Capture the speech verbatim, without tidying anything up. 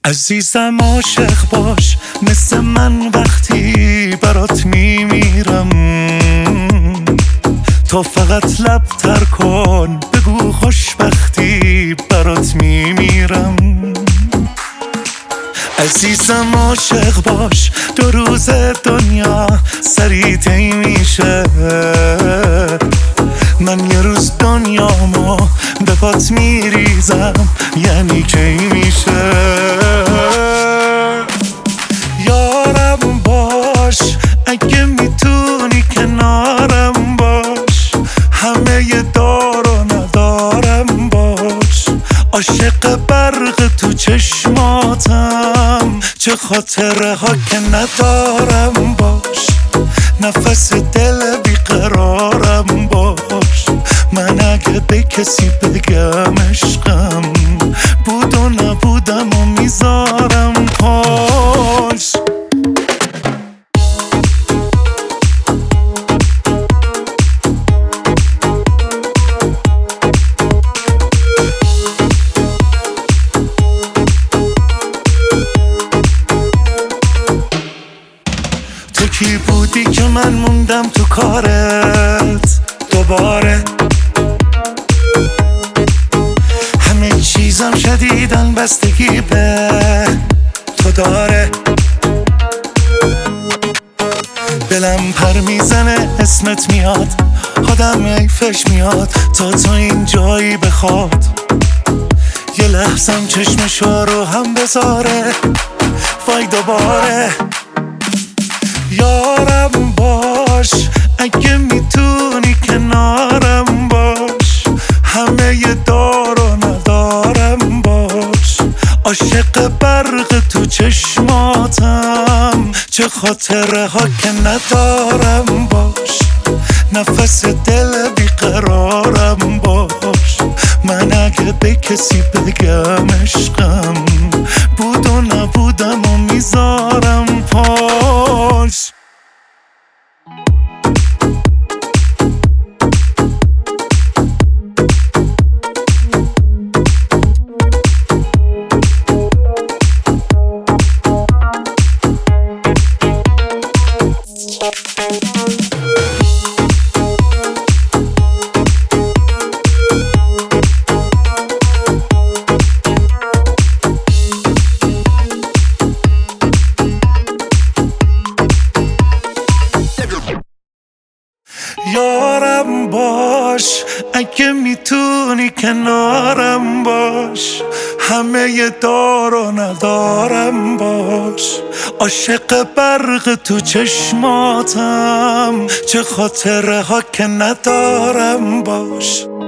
عزیزم عاشق باش مثل من وقتی برات میمیرم. تو فقط لب تر کن بگو خوشبختی برات میمیرم. عزیزم عاشق باش دو روز دنیا سری طی میشه. من یه روز دنیامو به پات میریزم یعنی کی میشه. یارم باش اگه میتونی کنارم باش. همه ی دار و ندارم باش. عاشق برق تو چشماتم چه خاطره ها که ندارم باش. نفس دل بیقرارم باش. من اگه به کسی بگم عشقم بود و نبودم و میذارم پاش. تو کی بودی که من موندم تو کارت دوباره. همه چیزم شدیدن بستگی به تو داره. دلم پر میزنه اسمت میاد آدم ایفش میاد تا تو این جایی بخواد. یه لحظم چشمشو رو هم بذاره وای دوباره. یارم باش اگه میتونی کنارم باش. همه ی دار و ندارم باش. عاشق برق تو چشماتم چه خاطره ها که ندارم باش. نفس دل بیقرارم باش. من اگه به کسی بگم عشقم بود و نبودم و میذارم پاش. یارم باش اگه میتونی کنارم باش. همه ی دار و ندارم باش. عاشق برق تو چشماتم چه خاطره ها که ندارم باش.